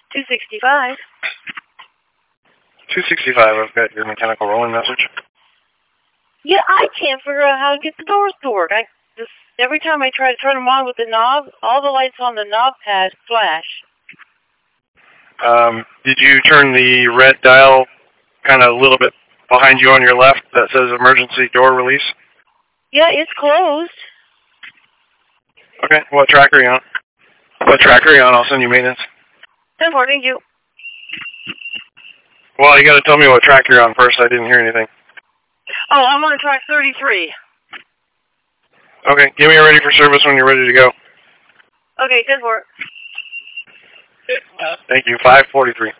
265. 265, I've got your mechanical rolling message. Yeah, I can't figure out how to get the doors to work. Every time I try to turn them on with the knob, all the lights on the knob pad flash. Did you turn the red dial kind of a little bit behind you on your left that says emergency door release? Yeah, it's closed. Okay, what track are you on? What track are you on? I'll send you maintenance. 10-4, thank you. Well, you got to tell me what track you're on first. I didn't hear anything. Oh, I'm on track 33. Okay, give me a ready for service when you're ready to go. Okay, 10-4. Thank you, 543.